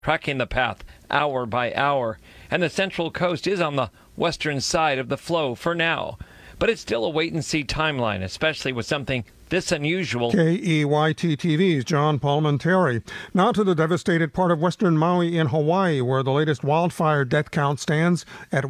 tracking the path hour by hour. And the Central Coast is on the western side of the flow for now. But it's still a wait-and-see timeline, especially with something this unusual. KEYT TV's John Palmentary. Now to the devastated part of western Maui in Hawaii, where the latest wildfire death count stands at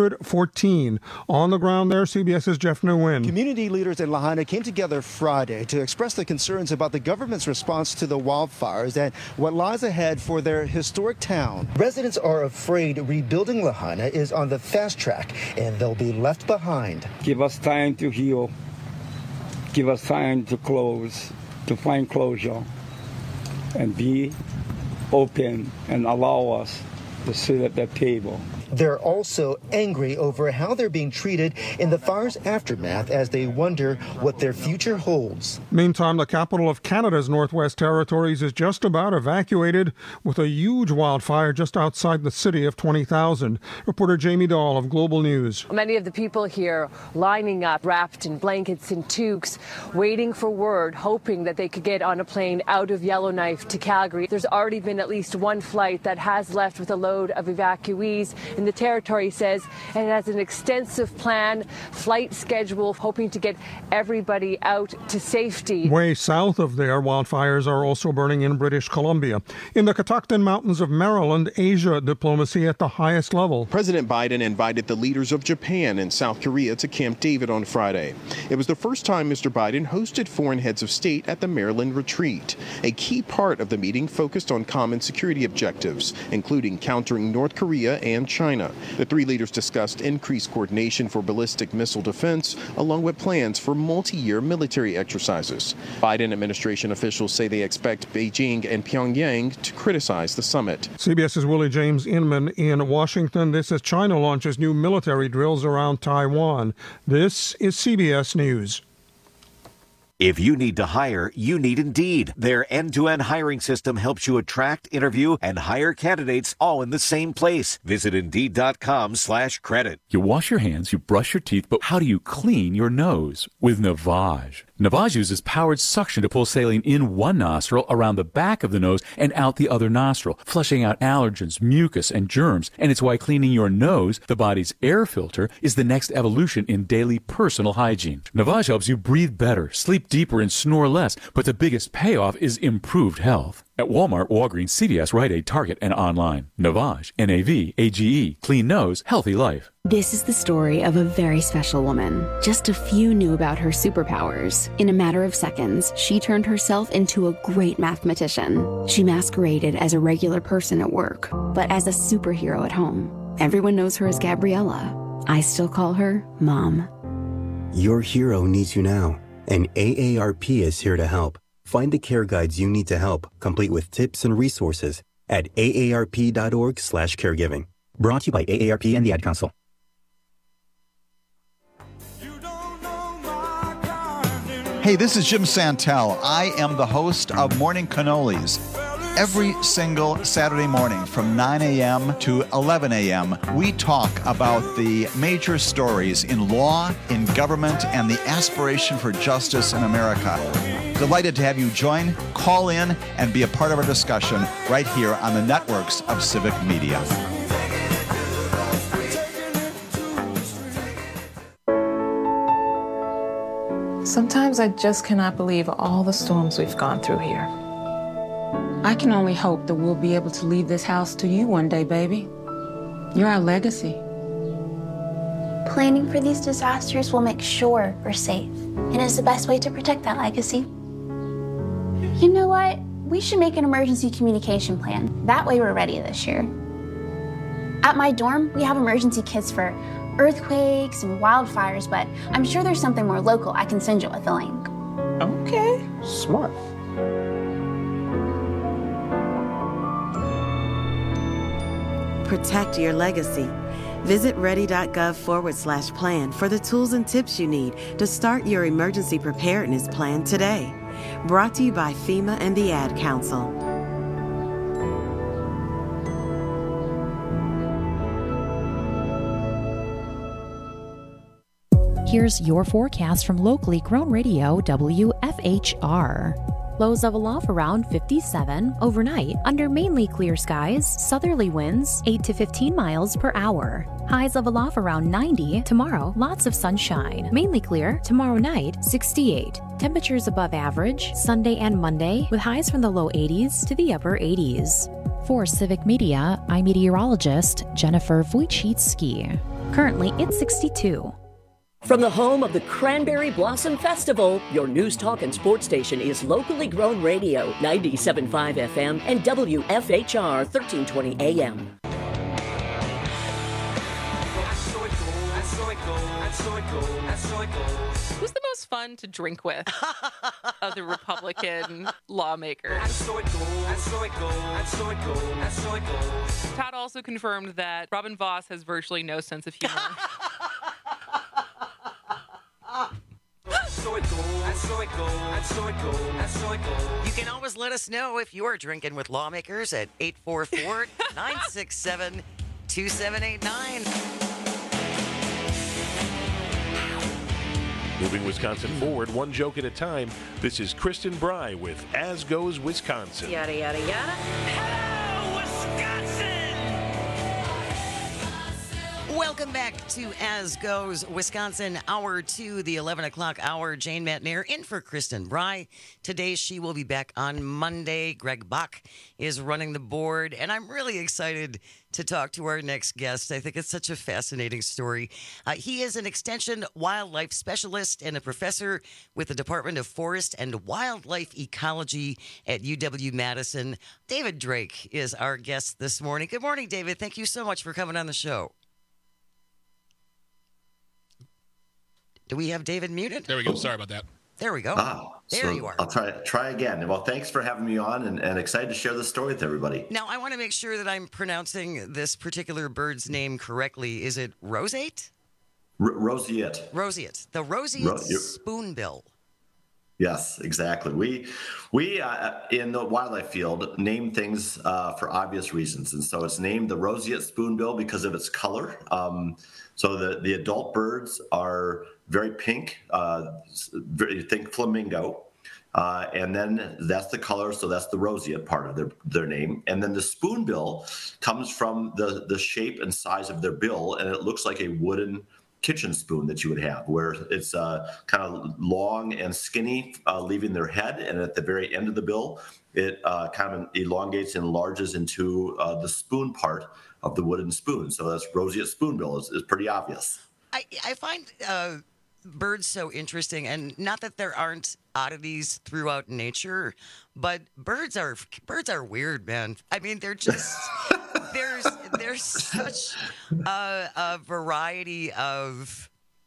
114. On the ground there, CBS's Jeff Nguyen. Community leaders in Lahaina came together Friday to express their concerns about the government's response to the wildfires and what lies ahead for their historic town. Residents are afraid rebuilding Lahaina is on the fast track and they'll be left behind. Give us time to heal. Give us time to find closure, and be open and allow us to sit at that table. They're also angry over how they're being treated in the fire's aftermath as they wonder what their future holds. Meantime, the capital of Canada's Northwest Territories is just about evacuated with a huge wildfire just outside the city of 20,000. Reporter Jamie Dahl of Global News. Many of the people here lining up, wrapped in blankets and toques, waiting for word, hoping that they could get on a plane out of Yellowknife to Calgary. There's already been at least one flight that has left with a load of evacuees. And the territory says it has an extensive plan, flight schedule, hoping to get everybody out to safety. Way south of there, wildfires are also burning in British Columbia. In the Catoctin Mountains of Maryland, Asia diplomacy at the highest level. President Biden invited the leaders of Japan and South Korea to Camp David on Friday. It was the first time Mr. Biden hosted foreign heads of state at the Maryland retreat. A key part of the meeting focused on common security objectives, including countering North Korea and China. The three leaders discussed increased coordination for ballistic missile defense, along with plans for multi-year military exercises. Biden administration officials say they expect Beijing and Pyongyang to criticize the summit. CBS's Willie James Inman in Washington. This as China launches new military drills around Taiwan. This is CBS News. If you need to hire, you need Indeed. Their end-to-end hiring system helps you attract, interview, and hire candidates all in the same place. Visit Indeed.com/credit. You wash your hands, you brush your teeth, but how do you clean your nose? With Navage. Navage uses powered suction to pull saline in one nostril, around the back of the nose, and out the other nostril, flushing out allergens, mucus, and germs. And it's why cleaning your nose, the body's air filter, is the next evolution in daily personal hygiene. Navage helps you breathe better, sleep deeper, and snore less, but the biggest payoff is improved health. At Walmart, Walgreens, CVS, Rite Aid, Target, and online. Navage, N-A-V-A-G-E, clean nose, healthy life. This is the story of a very special woman. Just a few knew about her superpowers. In a matter of seconds, she turned herself into a great mathematician. She masqueraded as a regular person at work, but as a superhero at home. Everyone knows her as Gabriella. I still call her Mom. Your hero needs you now, and AARP is here to help. Find the care guides you need to help, complete with tips and resources at aarp.org/caregiving. Brought to you by AARP and the Ad Council. Hey, this is Jim Santel. I am the host of Morning Cannolis. Every single Saturday morning from 9 a.m. to 11 a.m., we talk about the major stories in law, in government, and the aspiration for justice in America. Delighted to have you join, call in, and be a part of our discussion right here on the networks of Civic Media. Sometimes I just cannot believe all the storms we've gone through here. I can only hope that we'll be able to leave this house to you one day, baby. You're our legacy. Planning for these disasters will make sure we're safe, and is the best way to protect that legacy. You know what? We should make an emergency communication plan. That way we're ready this year. At my dorm, we have emergency kits for earthquakes and wildfires, but I'm sure there's something more local I can send you with a link. Okay. Smart. Protect your legacy. Visit ready.gov/plan for the tools and tips you need to start your emergency preparedness plan today. Brought to you by FEMA and the Ad Council. Here's your forecast from locally grown radio WFHR. Lows of aloft around 57. Overnight, under mainly clear skies, southerly winds 8 to 15 miles per hour. Highs of aloft around 90. Tomorrow, lots of sunshine. Mainly clear. Tomorrow night, 68. Temperatures above average Sunday and Monday, with highs from the low 80s to the upper 80s. For Civic Media, I'm meteorologist Jennifer Wojcicki. Currently, it's 62. From the home of the Cranberry Blossom Festival, your news, talk, and sports station is locally grown radio, 97.5 FM and WFHR 1320 AM. Who's the most fun to drink with of the Republican lawmakers? Todd also confirmed that Robin Vos has virtually no sense of humor. You can always let us know if you're drinking with lawmakers at 844-967-2789. Moving Wisconsin forward, one joke at a time. This is Kristen Bry with As Goes Wisconsin. Yada, yada, yada. Welcome back to As Goes Wisconsin, Hour 2, the 11 o'clock hour. Jane Matnair in for Kristen Bry. Today she will be back on Monday. Greg Bach is running the board, and I'm really excited to talk to our next guest. I think it's such a fascinating story. He is an extension wildlife specialist and a professor with the Department of Forest and Wildlife Ecology at UW-Madison. David Drake is our guest this morning. Good morning, David. Thank you so much for coming on the show. Do we have David muted? There we go. Sorry about that. There we go. There you are. I'll try again. Well, thanks for having me on and excited to share this story with everybody. Now, I want to make sure that I'm pronouncing this particular bird's name correctly. Is it roseate? Roseate. Roseate. The roseate spoonbill. Yes, exactly. We in the wildlife field name things for obvious reasons, and so it's named the roseate spoonbill because of its color. So the adult birds are very pink. Think flamingo, and then that's the color. So that's the roseate part of their name. And then the spoonbill comes from the shape and size of their bill, and it looks like a wooden kitchen spoon that you would have, where it's kind of long and skinny, leaving their head, and at the very end of the bill, it kind of elongates and enlarges into the spoon part of the wooden spoon. So that's roseate spoonbill is pretty obvious. I find birds so interesting, and not that there aren't oddities throughout nature, but birds are weird, man. I mean, they're just there's such a variety of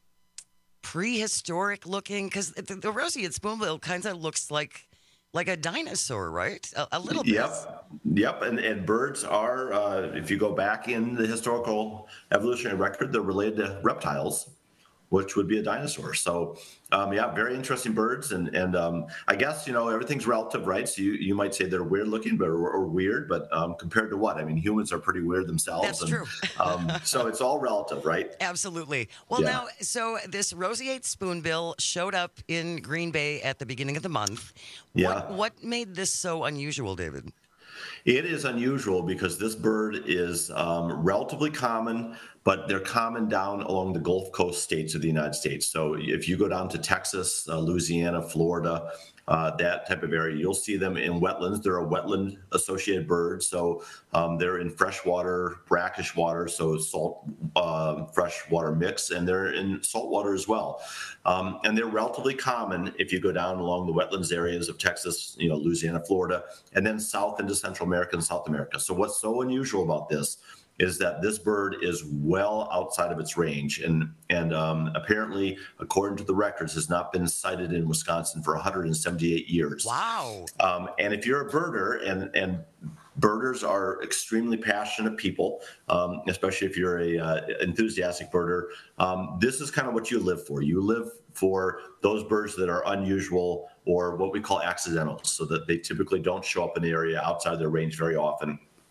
prehistoric looking, because the roseate spoonbill kind of looks like a dinosaur, right? A little bit. Yep. And birds are, if you go back in the historical evolutionary record, they're related to reptiles, which would be a dinosaur. So, very interesting birds. And I guess, everything's relative, right? So you might say they're weird looking or weird, but compared to what? I mean, humans are pretty weird themselves. That's true. So it's all relative, right? Absolutely. Well, now, so this roseate spoonbill showed up in Green Bay at the beginning of the month. Yeah. What made this so unusual, David? It is unusual because this bird is relatively common, but they're common down along the Gulf Coast states of the United States. So if you go down to Texas, Louisiana, Florida, that type of area, you'll see them in wetlands. They're a wetland-associated bird, so they're in freshwater, brackish water, so salt, freshwater mix, and they're in saltwater as well. And they're relatively common if you go down along the wetlands areas of Texas, Louisiana, Florida, and then south into Central America and South America. So what's so unusual about this is that this bird is well outside of its range, and apparently, according to the records, has not been sighted in Wisconsin for 178 years. Wow! And if you're a birder, and birders are extremely passionate people, especially if you're a enthusiastic birder, this is kind of what you live for. You live for those birds that are unusual or what we call accidental, so that they typically don't show up in the area outside their range very often.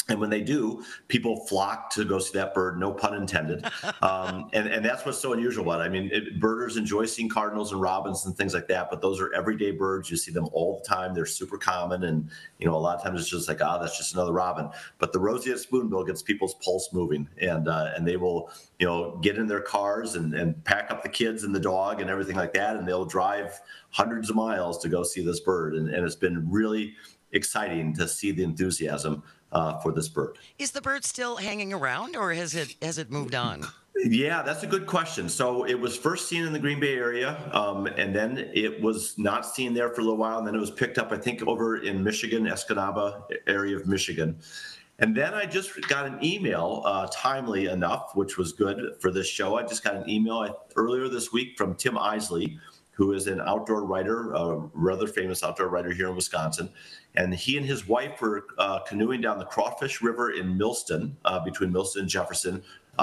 And when they do, people flock to go see that bird, no pun intended. And that's what's so unusual about it. I mean, birders enjoy seeing cardinals and robins and things like that, but those are everyday birds. You see them all the time. They're super common. And, a lot of times it's just like, that's just another robin. But the roseate spoonbill gets people's pulse moving, and they will, get in their cars and pack up the kids and the dog and everything like that, and they'll drive hundreds of miles to go see this bird. And it's been really exciting to see the enthusiasm for this bird. Is the bird still hanging around, or has it moved on? Yeah, that's a good question. So it was first seen in the Green Bay area, and then it was not seen there for a little while, and then it was picked up, I think, over in Michigan, Escanaba area of Michigan. And then I just got an email, timely enough, which was good for this show. I just got an email earlier this week from Tim Isley, who is an outdoor writer, a rather famous outdoor writer here in Wisconsin. And he and his wife were canoeing down the Crawfish River in Millston, between Millston and Jefferson,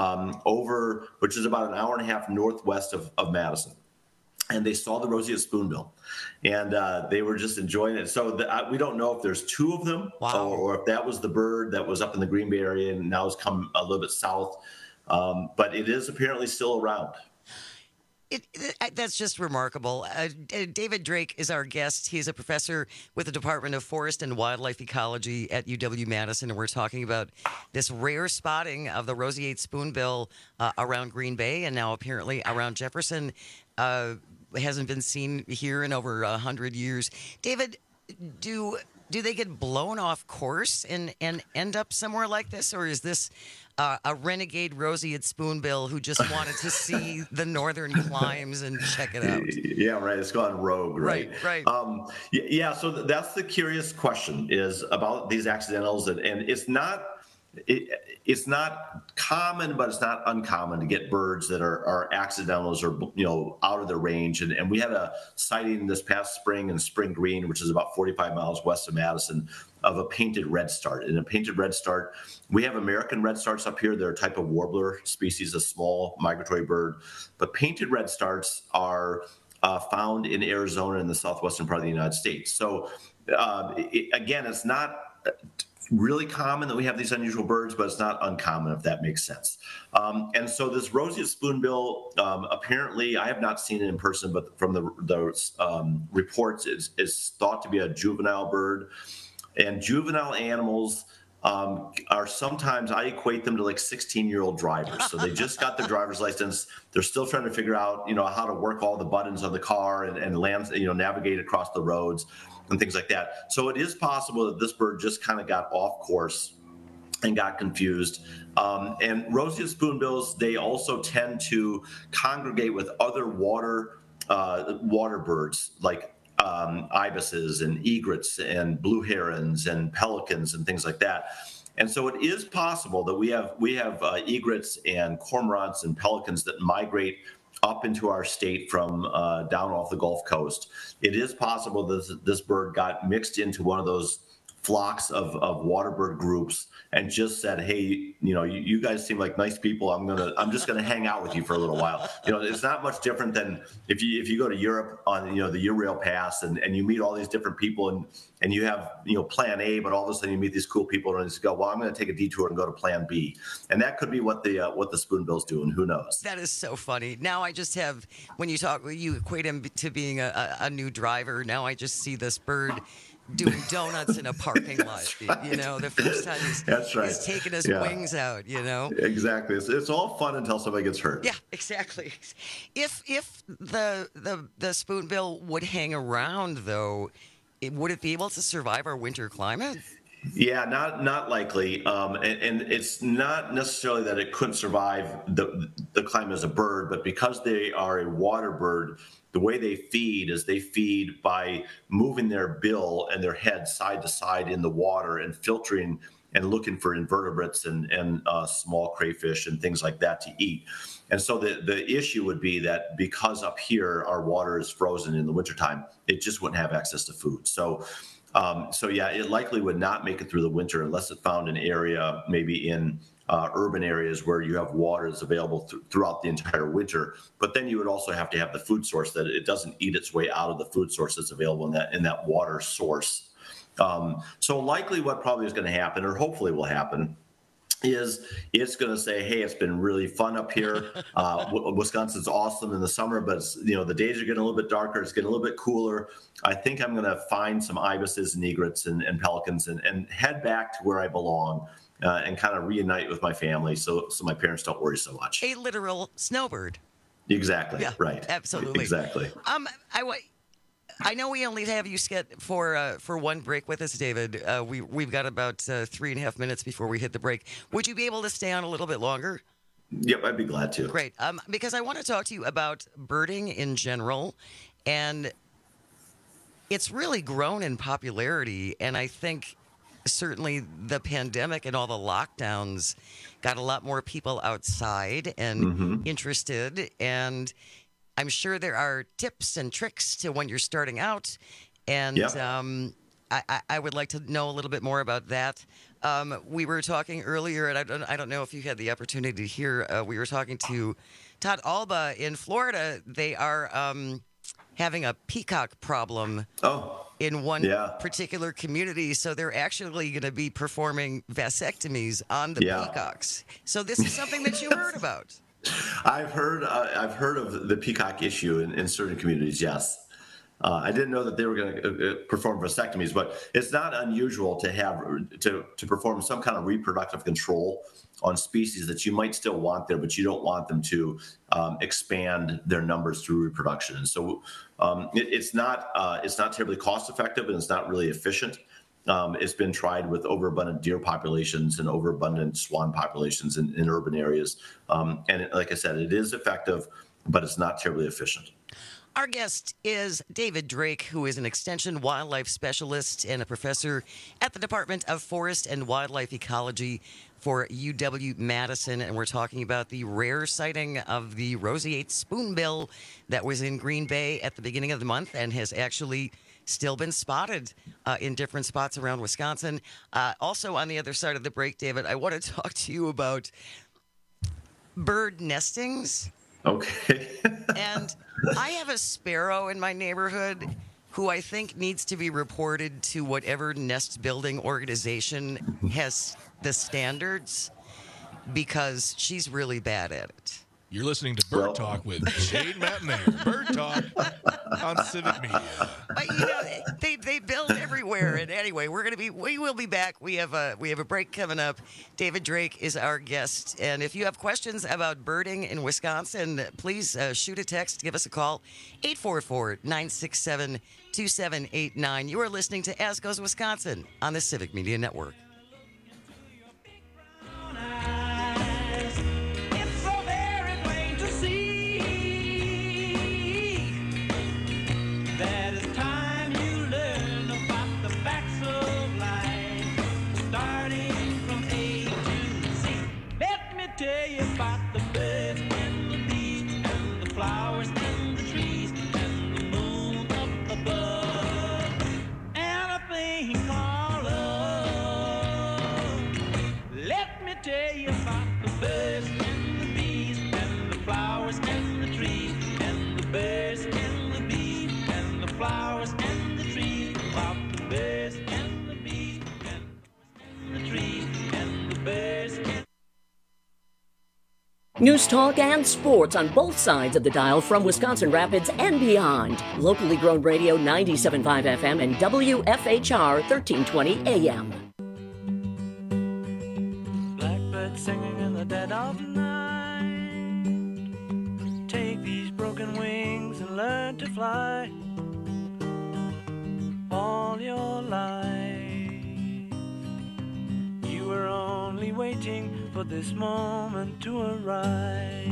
which is about an hour and a half northwest of Madison. And they saw the roseate spoonbill, and they were just enjoying it. So we don't know if there's two of them, or if that was the bird that was up in the Green Bay area and now has come a little bit south. But it is apparently still around. That's just remarkable. David Drake is our guest. He's a professor with the Department of Forest and Wildlife Ecology at UW-Madison, and we're talking about this rare spotting of the roseate spoonbill around Green Bay and now apparently around Jefferson. Hasn't been seen here in over 100 years. David, do they get blown off course and end up somewhere like this, or is this a renegade roseate spoonbill who just wanted to see the northern climes and check it out? Yeah, right. It's gone rogue, right? Right. Yeah. So that's the curious question is about these accidentals, and it's not. It's not common, but it's not uncommon to get birds that are accidentals or out of their range. And we had a sighting this past spring in Spring Green, which is about 45 miles west of Madison, of a painted redstart. And a painted redstart, we have American redstarts up here. They're a type of warbler species, a small migratory bird. But painted redstarts are found in Arizona and the southwestern part of the United States. So again, it's not really common that we have these unusual birds, but it's not uncommon, if that makes sense. And so this roseate spoonbill, apparently, I have not seen it in person, but from the reports, is thought to be a juvenile bird. And juvenile animals are sometimes, I equate them to like 16-year-old drivers. So they just got their driver's license. They're still trying to figure out, how to work all the buttons on the car and land, navigate across the roads and things like that. So it is possible that this bird just kind of got off course and got confused. And roseate spoonbills, they also tend to congregate with other water birds like ibises and egrets and blue herons and pelicans and things like that. And so it is possible that we have egrets and cormorants and pelicans that migrate up into our state from down off the Gulf Coast. It is possible that this bird got mixed into one of those flocks of waterbird groups and just said, hey, you guys seem like nice people. I'm just gonna hang out with you for a little while. It's not much different than if you go to Europe on the Eurail Pass and you meet all these different people and you have plan A, but all of a sudden you meet these cool people and you go, well, I'm going to take a detour and go to plan B, and that could be what the spoonbill's doing. Who knows? That is so funny. Now I just have, when you equate him to being a new driver. Now I just see this bird doing donuts in a parking lot. Right. The first time he's taking his wings out. Exactly. It's all fun until somebody gets hurt. Yeah, exactly. If the spoonbill would hang around, though, would it be able to survive our winter climate? Yeah, not likely. And it's not necessarily that it couldn't survive the climate as a bird, but because they are a water bird, the way they feed is they feed by moving their bill and their head side to side in the water and filtering and looking for invertebrates and small crayfish and things like that to eat. And so the issue would be that because up here our water is frozen in the wintertime, it just wouldn't have access to food. So yeah, it likely would not make it through the winter unless it found an area maybe in urban areas where you have water that's available throughout the entire winter. But then you would also have to have the food source, that it doesn't eat its way out of the food source that's available in that water source. So likely what probably is going to happen, or hopefully will happen, is it's going to say, hey, it's been really fun up here. Wisconsin's awesome in the summer, but the days are getting a little bit darker. It's getting a little bit cooler. I think I'm going to find some ibises and egrets and pelicans and head back to where I belong and kind of reunite with my family so my parents don't worry so much. A literal snowbird. Exactly. Yeah, right. Absolutely. Exactly. I know we only have you scheduled for one break with us, David. We've got about 3.5 minutes before we hit the break. Would you be able to stay on a little bit longer? Yep, I'd be glad to. Great. Because I want to talk to you about birding in general, and it's really grown in popularity. And I think certainly the pandemic and all the lockdowns got a lot more people outside and interested. And I'm sure there are tips and tricks to when you're starting out, and I would like to know a little bit more about that. We were talking earlier, and I don't know if you had the opportunity to hear. We were talking to Todd Alba in Florida. They are having a peacock problem in one particular community, so they're actually going to be performing vasectomies on the peacocks. So this is something that you heard about. I've heard of the peacock issue in certain communities. Yes, I didn't know that they were going to perform vasectomies, but it's not unusual to have to perform some kind of reproductive control on species that you might still want there, but you don't want them to expand their numbers through reproduction. And so it's not terribly cost effective, and it's not really efficient. It's been tried with overabundant deer populations and overabundant swan populations in urban areas. And like I said, it is effective, but it's not terribly efficient. Our guest is David Drake, who is an extension wildlife specialist and a professor at the Department of Forest and Wildlife Ecology for UW-Madison. And we're talking about the rare sighting of the roseate spoonbill that was in Green Bay at the beginning of the month and has actually still been spotted in different spots around Wisconsin. Also, on the other side of the break, David, I want to talk to you about bird nestings. Okay. And I have a sparrow in my neighborhood who I think needs to be reported to whatever nest building organization has the standards, because she's really bad at it. You're listening to Bird Talk with Shane Matnair. Bird Talk on Civic Media. But they build everywhere. And anyway, we will be back. We have a break coming up. David Drake is our guest. And if you have questions about birding in Wisconsin, please shoot a text, give us a call, 844-967-2789. You are listening to As Goes Wisconsin on the Civic Media Network. Tell you about the birds and the bees and the flowers and the trees and the moon up above and a thing called love. Let me tell you about the birds and the bees and the flowers and the trees and the birds and the bees and the flowers and the trees, about the birds and the bees and the trees and the birds and News talk and sports on both sides of the dial from Wisconsin Rapids and beyond. Locally grown radio 97.5 FM and WFHR 1320 AM. Blackbird singing in the dead of night. Take these broken wings and learn to fly. All your life you were only waiting for this moment to arise.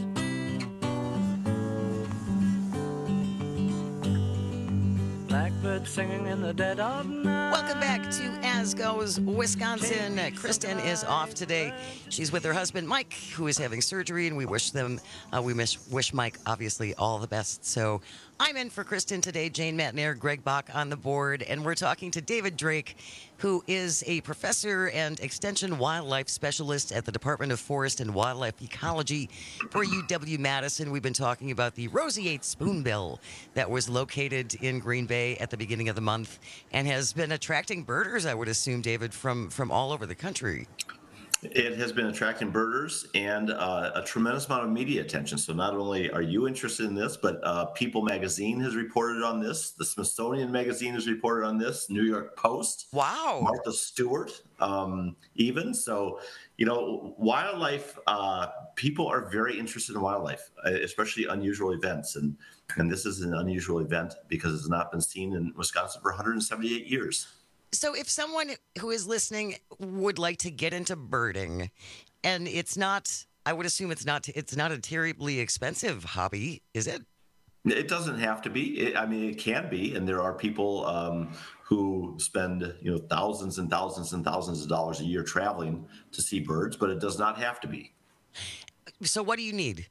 Blackbird singing in the dead of night. Welcome back to As Goes Wisconsin. Kristen is off today. She's with her husband Mike, who is having surgery, and we wish Mike obviously all the best. So I'm in for Kristen today. Jane Matnair, Greg Bach on the board, and we're talking to David Drake, who is a professor and extension wildlife specialist at the Department of Forest and Wildlife Ecology for UW-Madison. We've been talking about the roseate spoonbill that was located in Green Bay at the beginning of the month and has been attracting attracting birders, I would assume, David, from all over the country. It has been attracting birders and a tremendous amount of media attention. So not only are you interested in this, but People Magazine has reported on this. The Smithsonian Magazine has reported on this. New York Post. Wow. Martha Stewart, even. So, wildlife, people are very interested in wildlife, especially unusual events. And this is an unusual event because it's not been seen in Wisconsin for 178 years. So if someone who is listening would like to get into birding, and it's not, I would assume it's not a terribly expensive hobby, is it? It doesn't have to be. It can be, and there are people who spend thousands and thousands and thousands of dollars a year traveling to see birds, but it does not have to be. So what do you need?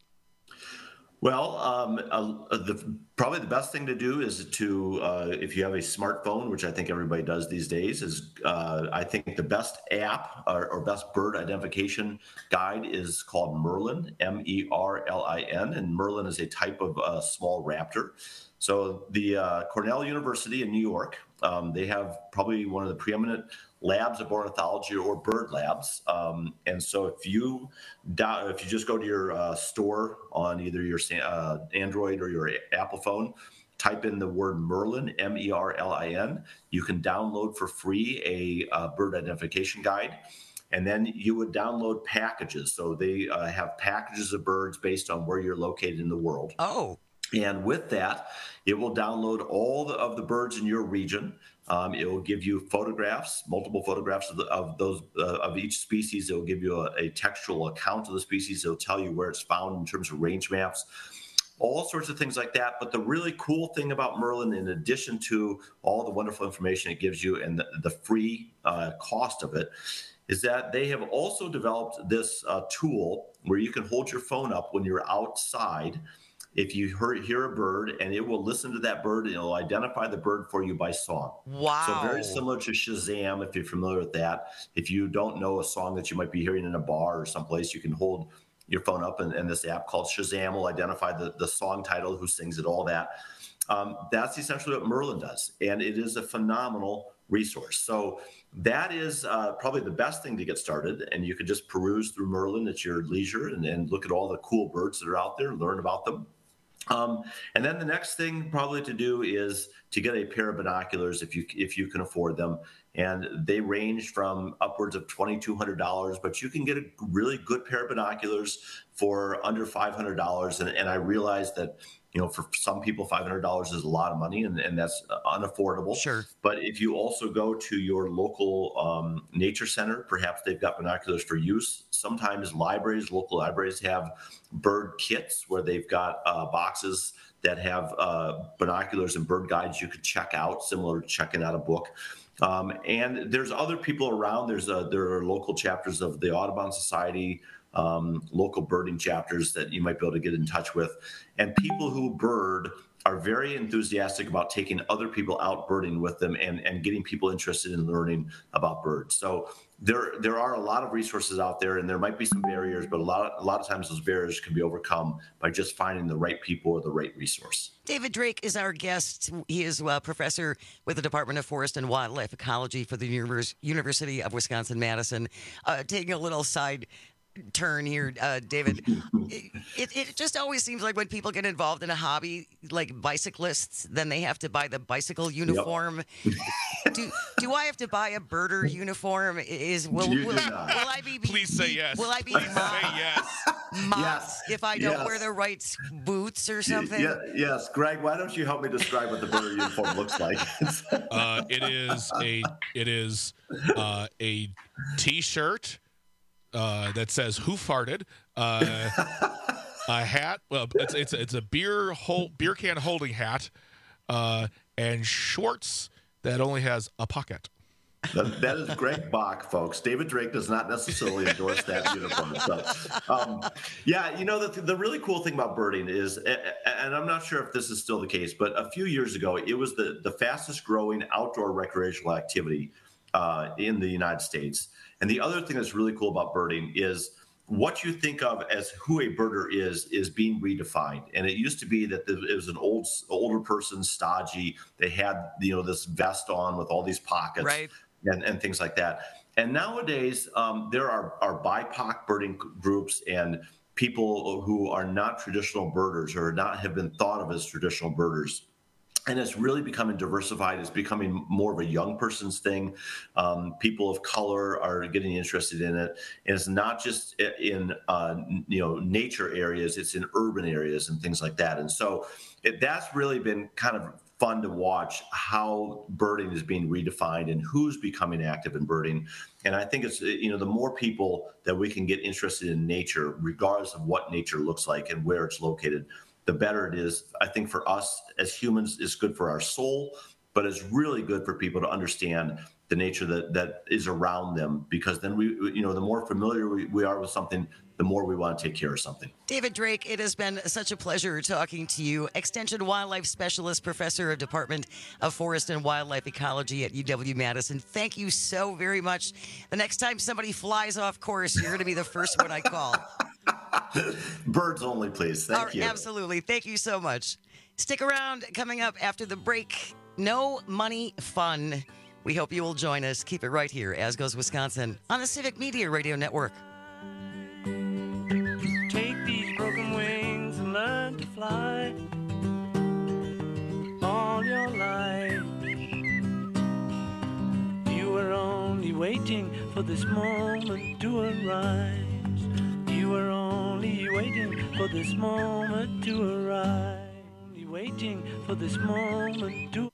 Well, probably the best thing to do is to, if you have a smartphone, which I think everybody does these days, is I think the best app or best bird identification guide is called Merlin, Merlin, and Merlin is a type of small raptor. So the Cornell University in New York, they have probably one of the preeminent labs of ornithology or bird labs. And so if you just go to your store on either your Android or your Apple phone, type in the word Merlin, Merlin, you can download for free a bird identification guide. And then you would download packages. So they have packages of birds based on where you're located in the world. Oh. And with that, it will download all of the birds in your region. It will give you photographs, multiple photographs of each species. It will give you a textual account of the species. It will tell you where it's found in terms of range maps, all sorts of things like that. But the really cool thing about Merlin, in addition to all the wonderful information it gives you and the free cost of it, is that they have also developed this tool where you can hold your phone up when you're outside. If you hear a bird, and it will listen to that bird, and it will identify the bird for you by song. Wow. So very similar to Shazam, if you're familiar with that. If you don't know a song that you might be hearing in a bar or someplace, you can hold your phone up, and this app called Shazam will identify the song title, who sings it, all that. That's essentially what Merlin does, and it is a phenomenal resource. So that is probably the best thing to get started, and you can just peruse through Merlin at your leisure and look at all the cool birds that are out there, learn about them. And then the next thing probably to do is to get a pair of binoculars if you can afford them. And they range from upwards of $2,200, but you can get a really good pair of binoculars for under $500. And I realize that, for some people, $500 is a lot of money, and that's unaffordable. Sure. But if you also go to your local nature center, perhaps they've got binoculars for use. Sometimes local libraries have bird kits where they've got boxes that have binoculars and bird guides you could check out, similar to checking out a book. And there's other people around. There are local chapters of the Audubon Society, local birding chapters that you might be able to get in touch with. And people who bird are very enthusiastic about taking other people out birding with them and getting people interested in learning about birds. So there are a lot of resources out there, and there might be some barriers, but a lot of times those barriers can be overcome by just finding the right people or the right resource. David Drake is our guest. He is a professor with the Department of Forest and Wildlife Ecology for the University of Wisconsin-Madison. Taking a little side turn here, David. It just always seems like when people get involved in a hobby like bicyclists, then they have to buy the bicycle uniform. Yep. Do I have to buy a birder uniform? Will I be? Please say yes. Will I be say yes? Yes. If I don't wear the right boots or something? Yes, Greg. Why don't you help me describe what the birder uniform looks like? It is a T-shirt. That says "Who farted?" A hat. Well, it's a beer can holding hat, and shorts that only has a pocket. That is Greg Bach, folks. David Drake does not necessarily endorse that uniform. So, the really cool thing about birding is, and I'm not sure if this is still the case, but a few years ago, it was the fastest growing outdoor recreational activity in the United States. And the other thing that's really cool about birding is what you think of as who a birder is being redefined. And it used to be that it was an older person, stodgy. They had, this vest on with all these pockets, right, and things like that. And nowadays, there are BIPOC birding groups and people who are not traditional birders or have been thought of as traditional birders. And it's really becoming diversified. It's becoming more of a young person's thing. People of color are getting interested in it. And it's not just in nature areas. It's in urban areas and things like that. And so that's really been kind of fun to watch how birding is being redefined and who's becoming active in birding. And I think it's, the more people that we can get interested in nature, regardless of what nature looks like and where it's located, the better it is. I think for us as humans, it's good for our soul, but it's really good for people to understand the nature that is around them, because then the more familiar we are with something, the more we want to take care of something. David Drake, it has been such a pleasure talking to you. Extension Wildlife Specialist, Professor of Department of Forest and Wildlife Ecology at UW-Madison. Thank you so very much. The next time somebody flies off course, you're going to be the first one I call. Birds only, please. Thank you. Absolutely. Thank you so much. Stick around. Coming up after the break, No Money Fun. We hope you will join us. Keep it right here, As Goes Wisconsin, on the Civic Media Radio Network. Take these broken wings and learn to fly all your life. You were only waiting for this moment to arise. You were only waiting for this moment to arrive. Only waiting for this moment to.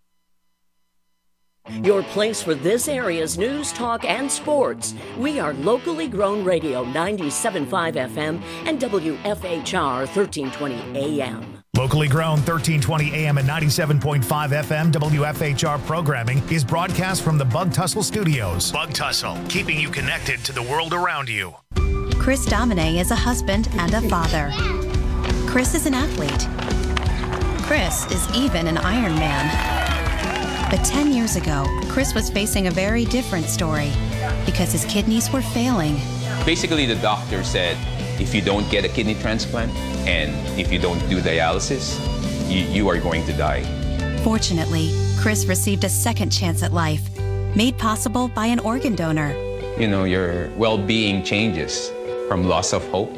Your place for this area's news, talk, and sports. We are locally grown radio 97.5 FM and WFHR 1320 AM. Locally grown 1320 AM and 97.5 FM WFHR programming is broadcast from the Bug Tussle Studios. Bug Tussle, keeping you connected to the world around you. Chris Domine is a husband and a father. Chris is an athlete. Chris is even an Iron Man. But 10 years ago, Chris was facing a very different story because his kidneys were failing. Basically, the doctor said, if you don't get a kidney transplant and if you don't do dialysis, you are going to die. Fortunately, Chris received a second chance at life, made possible by an organ donor. You know, your well-being changes from loss of hope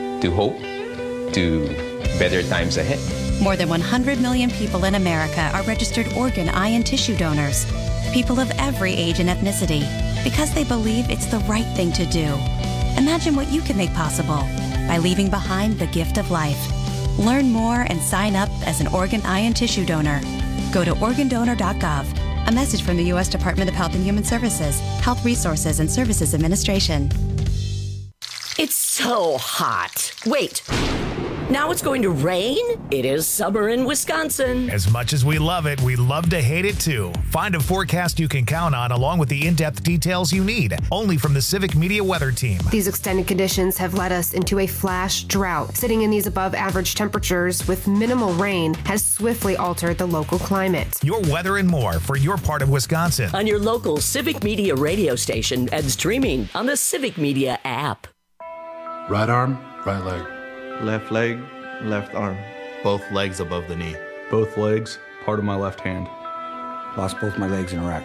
to better times ahead. More than 100 million people in America are registered organ, eye, and tissue donors. People of every age and ethnicity, because they believe it's the right thing to do. Imagine what you can make possible by leaving behind the gift of life. Learn more and sign up as an organ, eye, and tissue donor. Go to organdonor.gov. A message from the U.S. Department of Health and Human Services, Health Resources and Services Administration. It's so hot. Wait. Now it's going to rain? It is summer in Wisconsin. As much as we love it, we love to hate it too. Find a forecast you can count on along with the in-depth details you need, only from the Civic Media Weather Team. These extended conditions have led us into a flash drought. Sitting in these above average temperatures with minimal rain has swiftly altered the local climate. Your weather and more for your part of Wisconsin. On your local Civic Media radio station and streaming on the Civic Media app. Right arm, right leg. Left leg, left arm. Both legs above the knee. Both legs, part of my left hand. Lost both my legs in Iraq.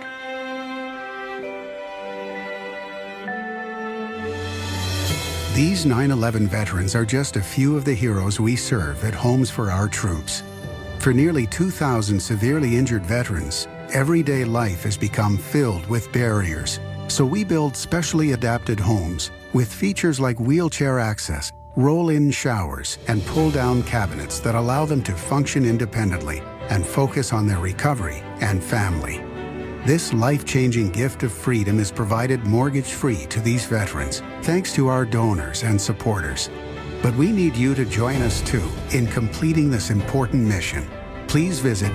These 9/11 veterans are just a few of the heroes we serve at Homes for Our Troops. For nearly 2,000 severely injured veterans, everyday life has become filled with barriers. So we build specially adapted homes with features like wheelchair access, roll-in showers, and pull-down cabinets that allow them to function independently and focus on their recovery and family. This life-changing gift of freedom is provided mortgage-free to these veterans, thanks to our donors and supporters. But we need you to join us too in completing this important mission. Please visit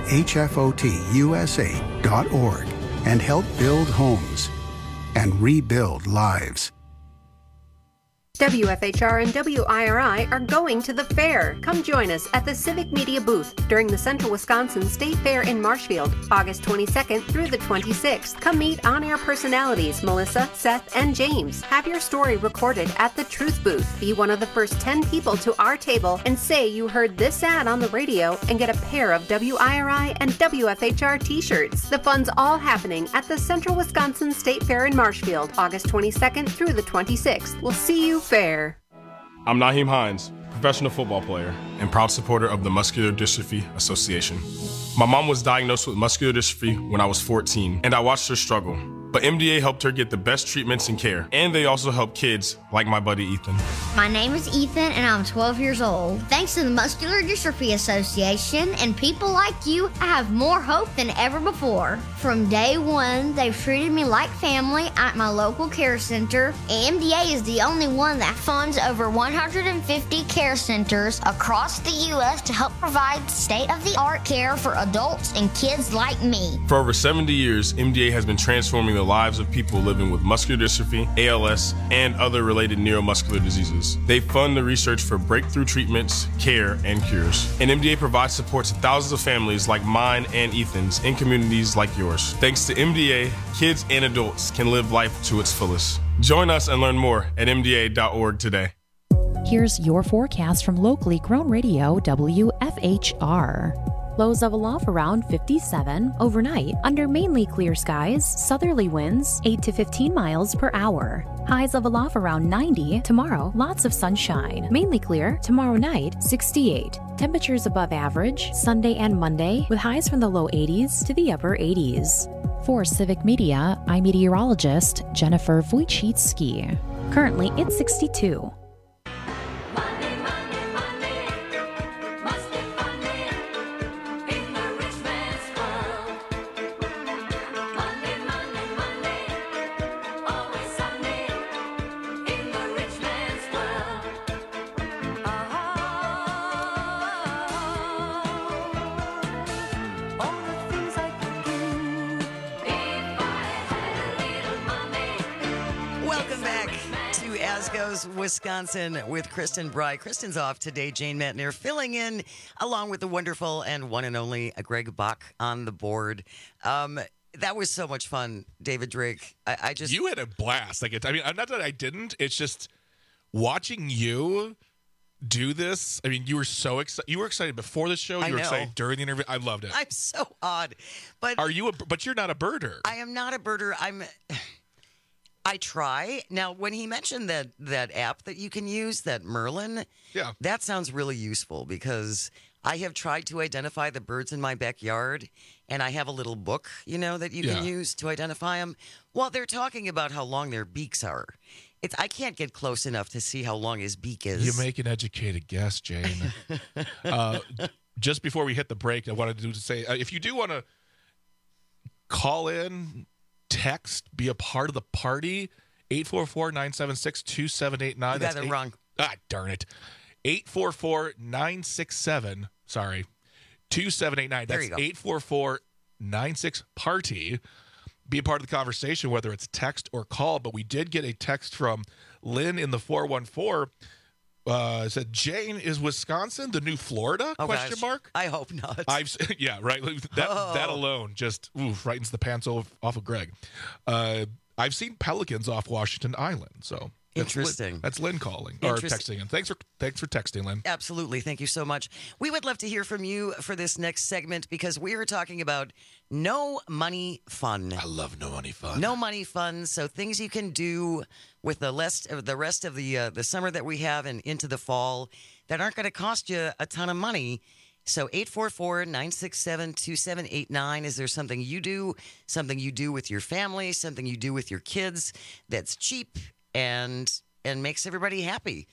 hfotusa.org and help build homes and rebuild lives. WFHR and WIRI are going to the fair. Come join us at the Civic Media booth during the Central Wisconsin State Fair in Marshfield, August 22nd through the 26th. Come meet on-air personalities Melissa, Seth, and James. Have your story recorded at the Truth booth. Be one of the first 10 people to our table and say you heard this ad on the radio and get a pair of WIRI and WFHR t-shirts. The fun's all happening at the Central Wisconsin State Fair in Marshfield, August 22nd through the 26th. We'll see you fair. I'm Naheem Hines, professional football player and proud supporter of the Muscular Dystrophy Association. My mom was diagnosed with muscular dystrophy when I was 14, and I watched her struggle. But MDA helped her get the best treatments and care, and they also help kids like my buddy Ethan. My name is Ethan, and I'm 12 years old. Thanks to the Muscular Dystrophy Association and people like you, I have more hope than ever before. From day one, they've treated me like family at my local care center. MDA is the only one that funds over 150 care centers across the U.S. to help provide state-of-the-art care for adults and kids like me. For over 70 years, MDA has been transforming the lives of people living with muscular dystrophy, ALS, and other related neuromuscular diseases. They fund the research for breakthrough treatments, care, and cures. And MDA provides support to thousands of families like mine and Ethan's in communities like yours. Thanks to MDA, kids and adults can live life to its fullest. Join us and learn more at mda.org today. Here's your forecast from locally grown radio WFHR. Lows of aloft around 57 overnight under mainly clear skies, southerly winds 8 to 15 miles per hour. Highs of aloft around 90 tomorrow, lots of sunshine. Mainly clear tomorrow night 68. Temperatures above average Sunday and Monday with highs from the low 80s to the upper 80s. For Civic Media, I'm meteorologist Jennifer Wojcicki. Currently it's 62. Wisconsin with Kristen Bry. Kristen's off today. Jane Matner filling in along with the wonderful and one and only Greg Bach on the board. That was so much fun, David Drake. I just you had a blast. Like I mean, not that I didn't. It's just watching you do this. I mean, you were so excited. You were excited before the show. You were excited during the interview. I loved it. I'm so odd, but but you're not a birder. I am not a birder. I try. Now, when he mentioned that app that you can use, that Merlin, that sounds really useful because I have tried to identify the birds in my backyard, and I have a little book, that you can use to identify them. Well, they're talking about how long their beaks are. I can't get close enough to see how long his beak is. You make an educated guess, Jane. Just before we hit the break, I wanted to say, if you do want to call in, text, be a part of the party, 844-976-2789. You got it wrong. Darn it. 844-967, 2789. That's 844-96-PARTY. Be a part of the conversation, whether it's text or call. But we did get a text from Lynn in the 414. Said, Jane, is Wisconsin the new Florida? ? I hope not. Yeah, right. That alone just frightens the pants off of Greg. I've seen pelicans off Washington Island, so interesting. That's Lynn calling or texting, and thanks for texting, Lynn. Absolutely, thank you so much. We would love to hear from you for this next segment because we are talking about no money fun. I love no money fun. No money fun. So things you can do with the rest of the summer that we have and into the fall that aren't going to cost you a ton of money. So 844-967-2789. Is there something you do with your family, something you do with your kids that's cheap and makes everybody happy?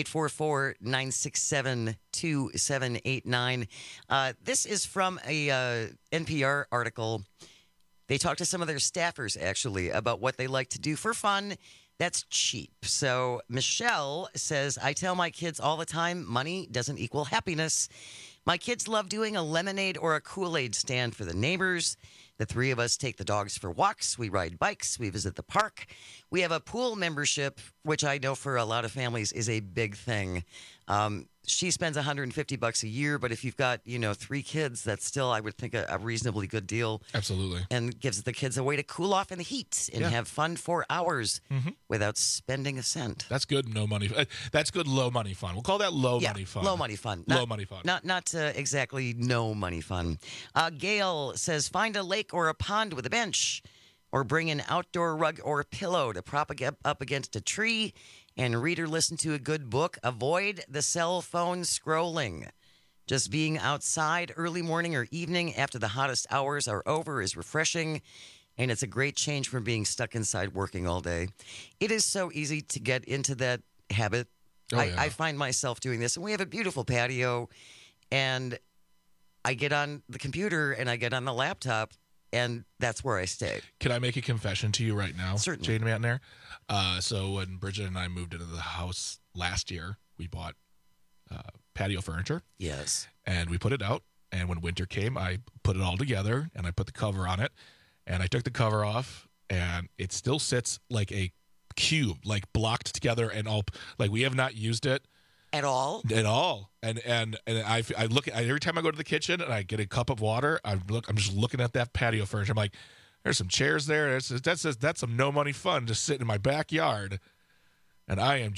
844-967-2789. This is from a NPR article. They talked to some of their staffers, actually, about what they like to do for fun that's cheap. So Michelle says, I tell my kids all the time, money doesn't equal happiness. My kids love doing a lemonade or a Kool-Aid stand for the neighbors. The three of us take the dogs for walks. We ride bikes. We visit the park. We have a pool membership, which I know for a lot of families is a big thing. She spends $150 a year, but if you've got, 3 kids, that's still, I would think, a reasonably good deal. Absolutely. And gives the kids a way to cool off in the heat and have fun for hours without spending a cent. That's good. No money. That's good. Low money fun. We'll call that low money fun. Low money fun. Low money fun. Not exactly no money fun. Gail says, find a lake or a pond with a bench, or bring an outdoor rug or pillow to prop up against a tree and read or listen to a good book. Avoid the cell phone scrolling. Just being outside early morning or evening after the hottest hours are over is refreshing, and it's a great change from being stuck inside working all day. It is so easy to get into that habit. I find myself doing this, and we have a beautiful patio, and I get on the computer and I get on the laptop, and that's where I stay. Can I make a confession to you right now? Certainly. Jane Mantner? So when Bridget and I moved into the house last year, we bought patio furniture. Yes. And we put it out. And when winter came, I put it all together and I put the cover on it. And I took the cover off, and it still sits like a cube, like blocked together and all. Like we have not used it. At all? At all. And I look at every time I go to the kitchen and I get a cup of water, I'm just looking at that patio furniture. I'm like, there's some chairs there. That's some no money fun just sitting in my backyard. And I am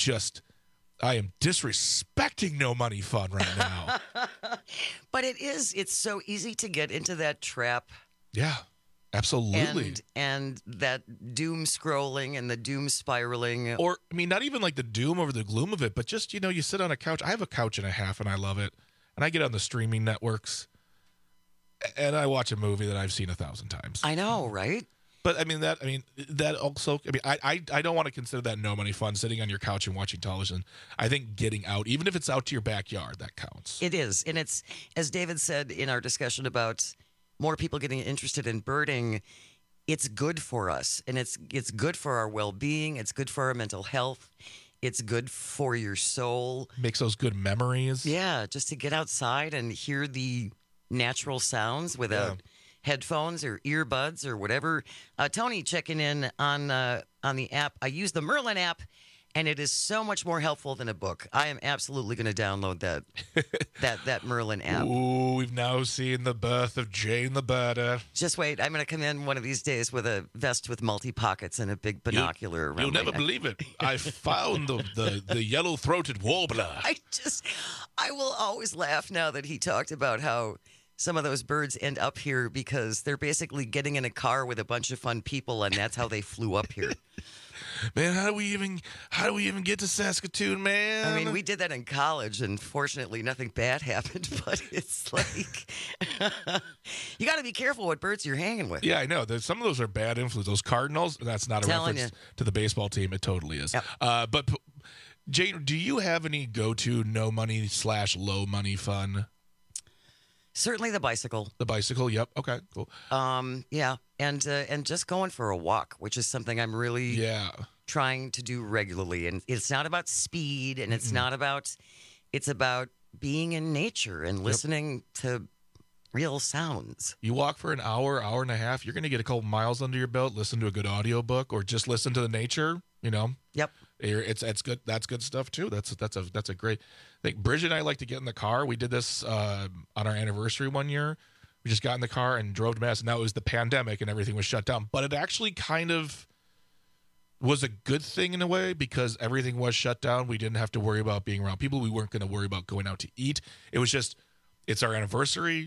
disrespecting no money fun right now. But it's so easy to get into that trap. Yeah. Absolutely. And that doom scrolling and the doom spiraling. Or, I mean, not even like the doom over the gloom of it, but just, you sit on a couch. I have a couch and a half, and I love it. And I get on the streaming networks, and I watch a movie that I've seen 1,000 times. I know, right? But, that also, I don't want to consider that no money fun, sitting on your couch and watching television. I think getting out, even if it's out to your backyard, that counts. It is. And it's, as David said in our discussion about more people getting interested in birding, it's good for us, and it's good for our well-being. It's good for our mental health. It's good for your soul. Makes those good memories. Yeah, just to get outside and hear the natural sounds without headphones or earbuds or whatever. Tony checking in on the app. I use the Merlin app, and it is so much more helpful than a book. I am absolutely going to download that Merlin app. Ooh, we've now seen the birth of Jane the Birder. Just wait. I'm going to come in one of these days with a vest with multi-pockets and a big binocular around You'll my never neck. believe it. I found the yellow-throated warbler. I will always laugh now that he talked about how some of those birds end up here because they're basically getting in a car with a bunch of fun people, and that's how they flew up here. Man, how do we even get to Saskatoon, man? I mean, we did that in college, and fortunately nothing bad happened, but it's like you got to be careful what birds you're hanging with. Yeah, I know. Some of those are bad influence. Those Cardinals, that's not a reference to the baseball team. It totally is. Yep. But Jane, do you have any go-to no money / low money fun? Certainly the bicycle. The bicycle, yep. Okay, cool. Yeah, and just going for a walk, which is something I'm really trying to do regularly. And it's not about speed, and it's not about. It's about being in nature and listening to real sounds. You walk for an hour and a half, you're going to get a couple miles under your belt. Listen to a good audiobook, or just listen to the nature. Yep. It's good. That's good stuff too. That's a great thing. Bridget and I like to get in the car. We did this on our anniversary one year. We just got in the car and drove to Mass. Now it was the pandemic and everything was shut down, but it actually kind of was a good thing in a way because everything was shut down. We didn't have to worry about being around people. We weren't going to worry about going out to eat. It was just, it's our anniversary.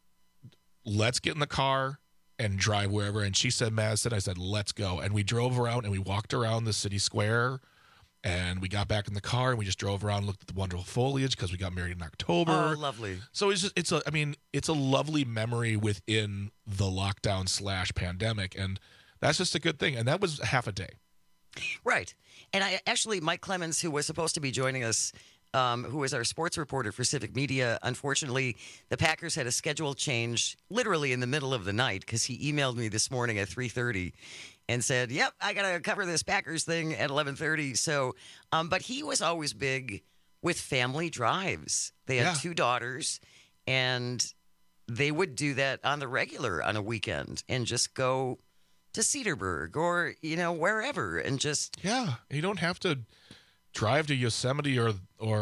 Let's get in the car and drive wherever. And she said Madison. I said, let's go. And we drove around and we walked around the city square, and we got back in the car and we just drove around and looked at the wonderful foliage because we got married in October. Oh, lovely. So it's a lovely memory within the lockdown / pandemic. And that's just a good thing. And that was half a day. Right. And Mike Clemens, who was supposed to be joining us, who is our sports reporter for Civic Media, unfortunately, the Packers had a schedule change literally in the middle of the night because he emailed me this morning at 3:30 and said, yep, I got to cover this Packers thing at 11:30. So, but he was always big with family drives. They had 2 daughters, and they would do that on the regular on a weekend and just go to Cedarburg or, wherever and just. Yeah. You don't have to drive to Yosemite or,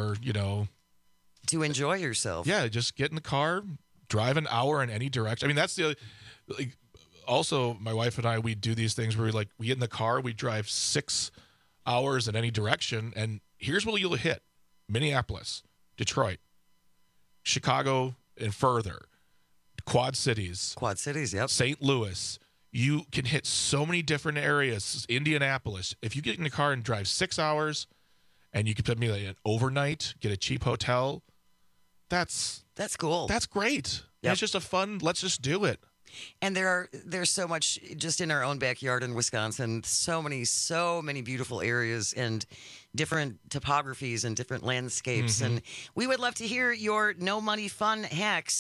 to enjoy yourself. Yeah. Just get in the car, drive an hour in any direction. I mean, that's also my wife and I, we do these things where we get in the car, we drive 6 hours in any direction. And here's what you'll hit: Minneapolis, Detroit, Chicago, and further. Quad Cities, yep. St. Louis. You can hit so many different areas. Indianapolis. If you get in the car and drive 6 hours, and you can put me an overnight, get a cheap hotel, that's cool. That's great. Yep. It's just a fun. Let's just do it. And there's so much just in our own backyard in Wisconsin. So many beautiful areas and different topographies and different landscapes. And we would love to hear your no money fun hacks.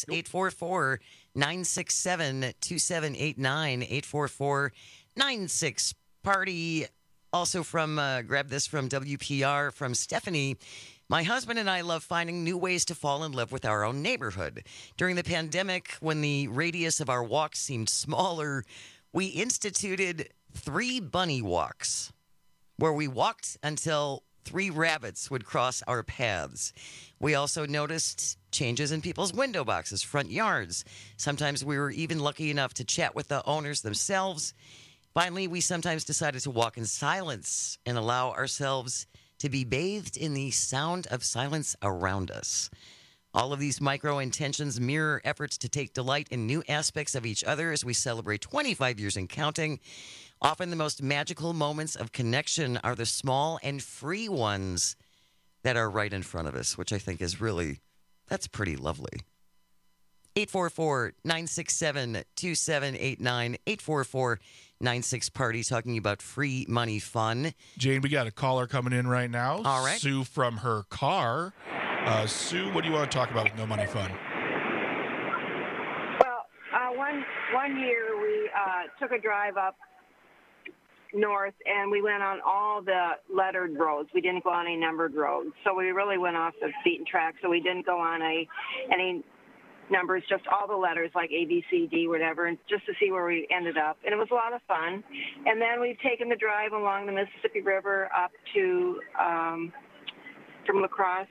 844-967-2789. 844-96 party. Also grab this from WPR from Stephanie. My husband and I love finding new ways to fall in love with our own neighborhood. During the pandemic, when the radius of our walks seemed smaller, we instituted 3 bunny walks, where we walked until 3 rabbits would cross our paths. We also noticed changes in people's window boxes, front yards. Sometimes we were even lucky enough to chat with the owners themselves. Finally, we sometimes decided to walk in silence and allow ourselves to be bathed in the sound of silence around us. All of these micro intentions mirror efforts to take delight in new aspects of each other as we celebrate 25 years and counting. Often the most magical moments of connection are the small and free ones that are right in front of us, which I think is that's pretty lovely. 844-967-2789, 844-96-PARTY, talking about free money fun. Jane, we got a caller coming in right now. All right. Sue from her car. Sue, what do you want to talk about with no money fun? Well, one year we took a drive up north, and we went on all the lettered roads. We didn't go on any numbered roads. So we really went off the beaten track. So we didn't go on any numbers, just all the letters like A, B, C, D, whatever, and just to see where we ended up. And it was a lot of fun. And then we've taken the drive along the Mississippi River up to from La Crosse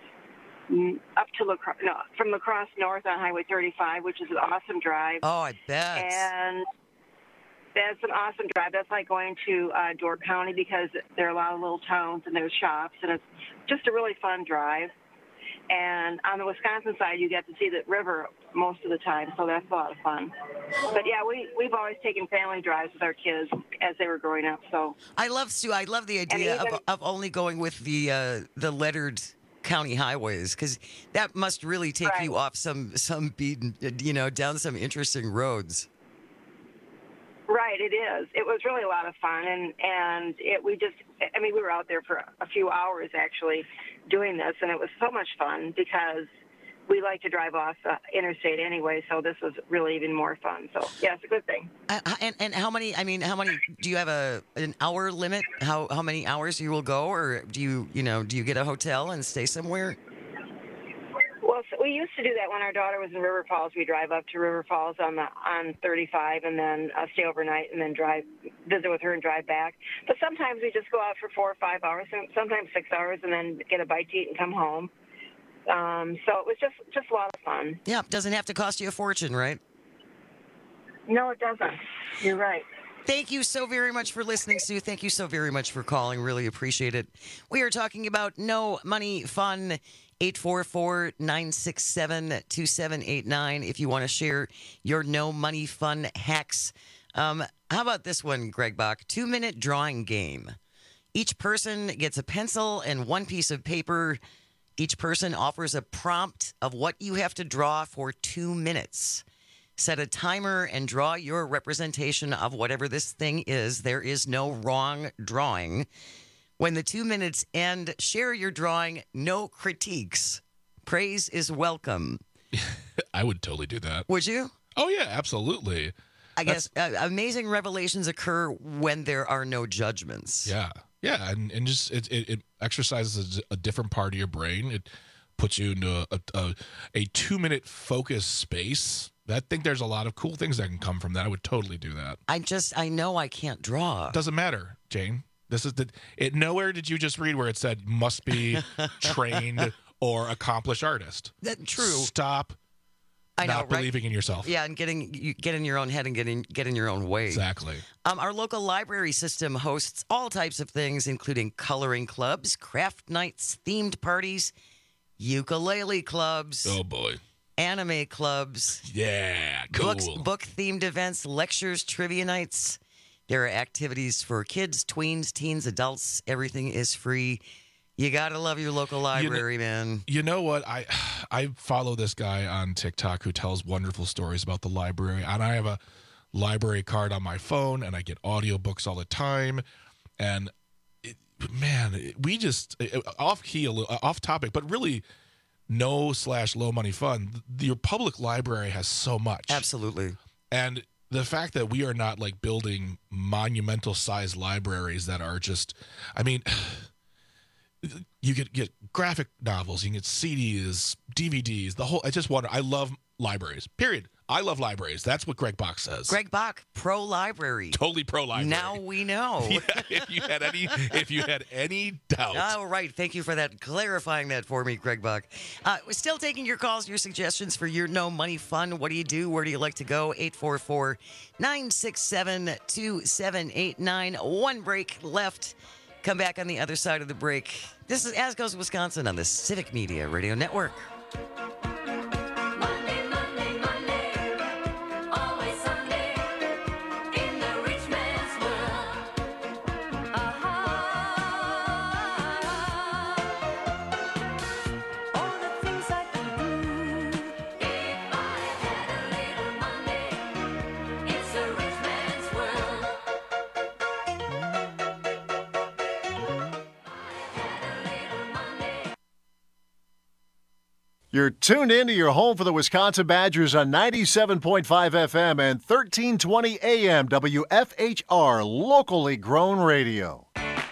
north on Highway 35, which is an awesome drive. Oh, I bet. And that's an awesome drive. That's like going to Door County because there are a lot of little towns and there's shops, and it's just a really fun drive. And on the Wisconsin side, you get to see the river most of the time, so that's a lot of fun. But yeah, we've always taken family drives with our kids as they were growing up. So I love the idea of only going with the lettered county highways, because that must really take you off some beaten, down some interesting roads. Right, it is. It was really a lot of fun, and we were out there for a few hours actually doing this, and it was so much fun because we like to drive off the interstate anyway, so this was really even more fun. So yeah, it's a good thing. And how many? Do you have an hour limit? How many hours you will go, or do you get a hotel and stay somewhere? Well, so we used to do that when our daughter was in River Falls. We drive up to River Falls on 35 and then stay overnight and then visit with her and drive back. But sometimes we just go out for 4 or 5 hours, sometimes 6 hours, and then get a bite to eat and come home. So it was just a lot of fun. Yeah, doesn't have to cost you a fortune, right? No, it doesn't. You're right. Thank you so very much for listening, Sue. Thank you so very much for calling. Really appreciate it. We are talking about no money fun. 844-967-2789 if you want to share your no money fun hacks. How about this one, Greg Bach? 2-minute drawing game. Each person gets a pencil and one piece of paper. Each person offers a prompt of what you have to draw for 2 minutes. Set a timer and draw your representation of whatever this thing is. There is no wrong drawing. When the 2 minutes end, share your drawing. No critiques. Praise is welcome. I would totally do that. Would you? Oh, yeah, absolutely. I guess amazing revelations occur when there are no judgments. Yeah. Yeah, and just it exercises a different part of your brain. It puts you into a 2-minute focus space. I think there's a lot of cool things that can come from that. I would totally do that. I know I can't draw. Doesn't matter, Jane. This is nowhere did you just read where it said must be trained or accomplished artist. True. Stop. I know, not believing in yourself. Yeah, and get in your own head and get in your own way. Exactly. Our local library system hosts all types of things, including coloring clubs, craft nights, themed parties, ukulele clubs. Oh boy. Anime clubs. Yeah, cool. Book-themed events, lectures, trivia nights. There are activities for kids, tweens, teens, adults. Everything is free. You got to love your local library, man. You know what? I follow this guy on TikTok who tells wonderful stories about the library. And I have a library card on my phone, and I get audiobooks all the time. And, we just, off topic, but really low money fun. Your public library has so much. Absolutely. And the fact that we are not like building monumental sized libraries that are just, you could get graphic novels, you can get CDs, DVDs, the whole. I love libraries, period. I love libraries. That's what Greg Bach says. Greg Bach, pro-library. Totally pro-library. Now we know. Yeah, if you had any doubt. All right. Thank you for that, clarifying that for me, Greg Bach. We're still taking your calls, your suggestions for your No Money Fun. What do you do? Where do you like to go? 844-967-2789. One break left. Come back on the other side of the break. This is As Goes Wisconsin on the Civic Media Radio Network. You're tuned in to your home for the Wisconsin Badgers on 97.5 FM and 1320 AM WFHR, locally grown radio.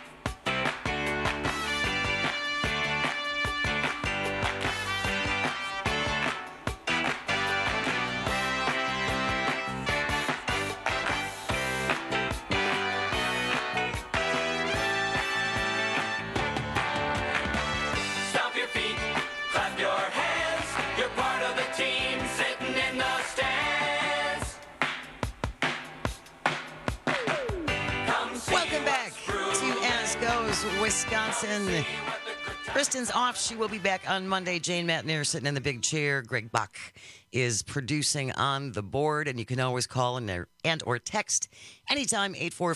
Wisconsin. Kristen's off. She will be back on Monday. Jane Matnair sitting in the big chair. Greg Bach is producing on the board, and you can always call and or text anytime,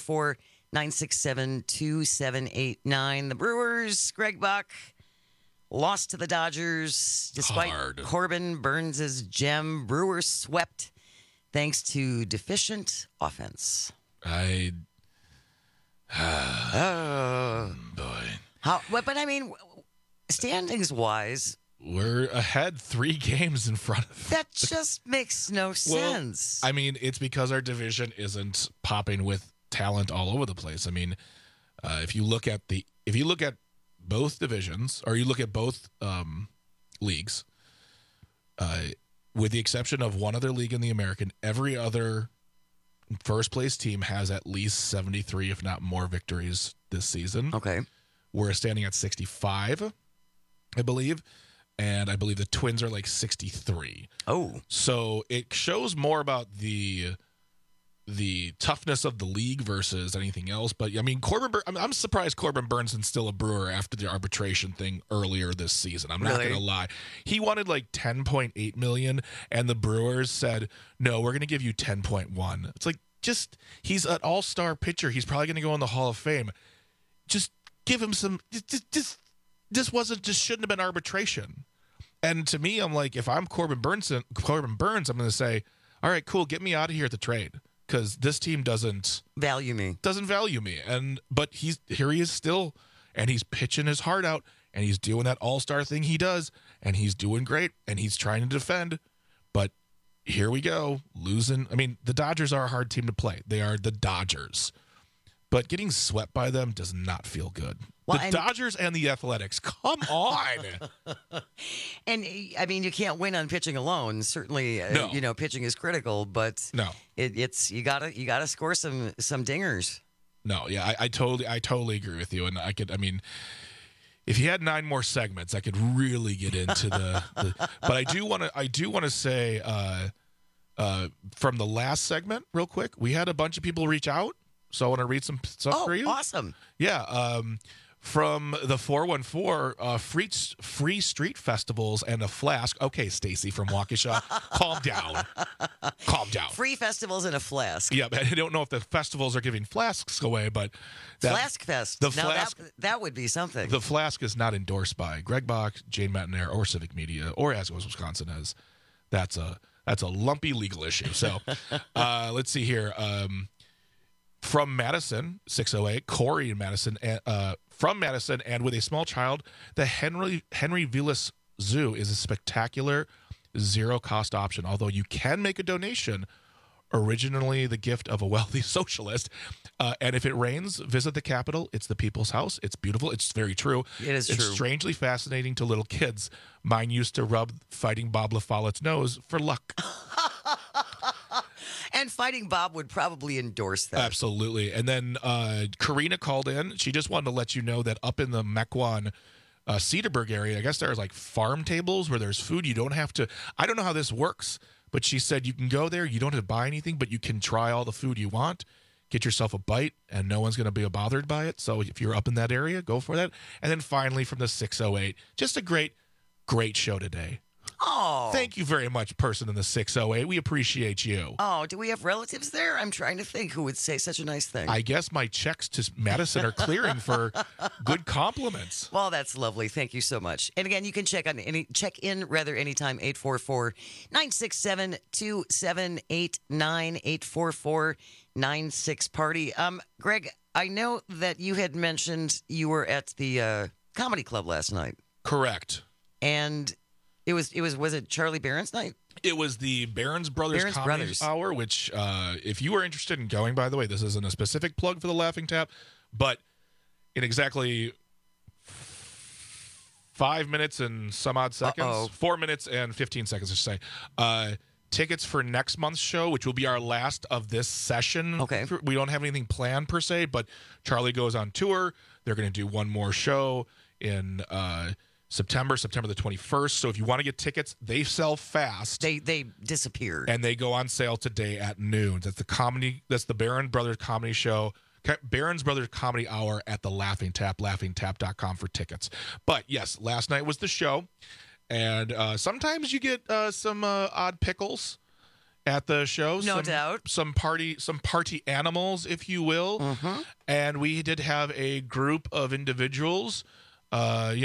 844-967-2789. The Brewers, Greg Bach, lost to the Dodgers despite Corbin Burns' gem. Brewers swept thanks to deficient offense. Boy. But standings-wise, we're ahead 3 games in front of that just makes no sense. Well, it's because our division isn't popping with talent all over the place. If you look at both divisions, or you look at both leagues, with the exception of one other league in the American, every other first place team has at least 73, if not more, victories this season. Okay. We're standing at 65, I believe. And I believe the Twins are like 63. Oh. So it shows more about the toughness of the league versus anything else. But I'm surprised Corbin Burns is still a Brewer after the arbitration thing earlier this season. I'm not going to lie. He wanted like $10.8 million, and the Brewers said, no, we're going to give you 10.1. It's like, he's an all-star pitcher. He's probably going to go in the Hall of Fame. Just give him some. This shouldn't have been arbitration. And to me, I'm like, if I'm Corbin Burns, I'm going to say, all right, cool, get me out of here at the trade, because this team doesn't value me. But here he is still, and he's pitching his heart out, and he's doing that all-star thing he does, and he's doing great, and he's trying to defend. But here we go, losing. The Dodgers are a hard team to play. They are the Dodgers. But getting swept by them does not feel good. Well, the Dodgers and the Athletics. Come on. And I mean, you can't win on pitching alone. Certainly, No. pitching is critical, but No. it's you gotta score some dingers. No, yeah, I totally agree with you. And if you had 9 more segments, I could really get into the but I do want to say from the last segment real quick, we had a bunch of people reach out. So I want to read some stuff for you. Awesome. Yeah, from the 414, free street festivals and a flask. Okay, Stacy from Waukesha, calm down. Calm down. Free festivals and a flask. Yeah, but I don't know if the festivals are giving flasks away, but Flask Fest. The Now, flask. that would be something. The flask is not endorsed by Greg Bach, Jane Matnair, or Civic Media, or As Goes Wisconsin. As that's a lumpy legal issue. So let's see here. From Madison, 608, Corey in Madison, from Madison, and with a small child, the Henry Vilas Zoo is a spectacular zero-cost option. Although you can make a donation, originally the gift of a wealthy socialist. And if it rains, visit the Capitol. It's the people's house. It's beautiful. It's very true. It is It's true. strangely fascinating to little kids. Mine used to rub Fighting Bob LaFollette's nose for luck. And Fighting Bob would probably endorse that. Absolutely. And then Karina called in. She just wanted to let you know that up in the Mequon, Cedarburg area, I guess there's like farm tables where there's food. You don't have to. I don't know how this works, but she said you can go there. You don't have to buy anything, but you can try all the food you want. Get yourself a bite, and no one's going to be bothered by it. So if you're up in that area, go for that. And then finally from the 608, just a great show today. Oh. Thank you very much, person in the 608. We appreciate you. Oh, do we have relatives there? I'm trying to think who would say such a nice thing. I guess my checks to Madison are clearing for good compliments. Well, that's lovely. Thank you so much. And again, you can check in anytime, 844-967-2789, 844-96-PARTY. Greg, I know that you had mentioned you were at the comedy club last night. Correct. And was it Charlie Barron's night? It was the Barron's Brothers Comedy Hour, which if you are interested in going, by the way, this isn't a specific plug for the Laughing Tap, but in exactly 5 minutes and some odd seconds, 4 minutes and 15 seconds, I should say, tickets for next month's show, which will be our last of this session. Okay. We don't have anything planned per se, but Charlie goes on tour. They're going to do one more show in September the 21st. So if you want to get tickets, they sell fast. They disappear. And they go on sale today at noon. That's the Barron Brothers Comedy Show. Barron's Brothers Comedy Hour at the Laughing Tap, laughingtap.com for tickets. But yes, last night was the show. And sometimes you get some odd pickles at the show. No doubt. Some party animals, if you will. Mm-hmm. And we did have a group of individuals. I'm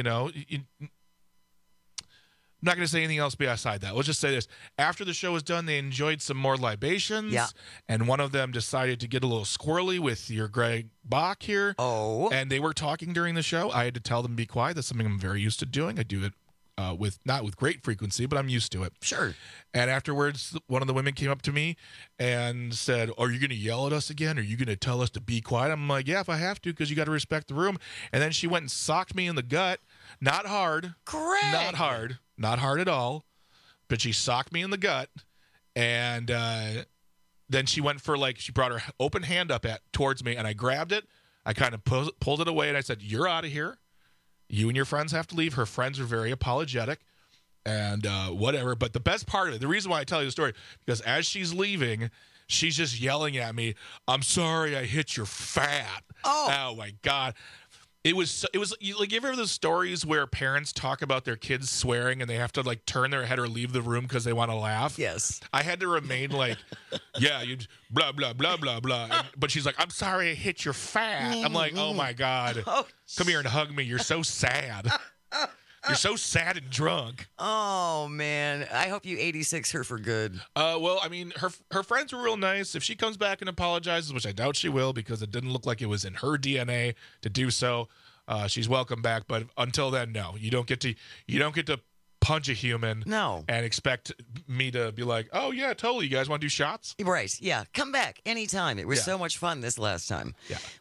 not going to say anything else beside that. Let's just say this. After the show was done, they enjoyed some more libations. Yeah. And one of them decided to get a little squirrely with your Greg Bach here. Oh. And they were talking during the show. I had to tell them to be quiet. That's something I'm very used to doing. I do it not with great frequency, but I'm used to it. Sure. And afterwards, one of the women came up to me and said, "Are you going to yell at us again? Are you going to tell us to be quiet?" I'm like, "Yeah, if I have to, because you got to respect the room." And then she went and socked me in the gut. Not hard. Correct. Not hard. Not hard at all. But she socked me in the gut. And then she went for she brought her open hand up towards me, and I grabbed it. I kind of pulled it away, and I said, "You're out of here. You and your friends have to leave." Her friends are very apologetic and whatever. But the best part of it, the reason why I tell you the story, because as she's leaving, she's just yelling at me, "I'm sorry I hit your fat." Oh my God. It was like, you ever have those stories where parents talk about their kids swearing and they have to turn their head or leave the room because they want to laugh? Yes. I had to remain yeah, you blah, blah, blah, blah, blah. But she's like, "I'm sorry I hit your fat." I'm like, oh my God. Come here and hug me. You're so sad. You're so sad and drunk. Oh, man. I hope you 86 her for good. Well, I mean, her friends were real nice. If she comes back and apologizes, which I doubt she will because it didn't look like it was in her DNA to do so, she's welcome back. But until then, no. You don't get to punch a human and expect me to be like, "Oh, yeah, totally. You guys want to do shots?" Right. Yeah. Come back anytime. It was so much fun this last time. Yeah. Well,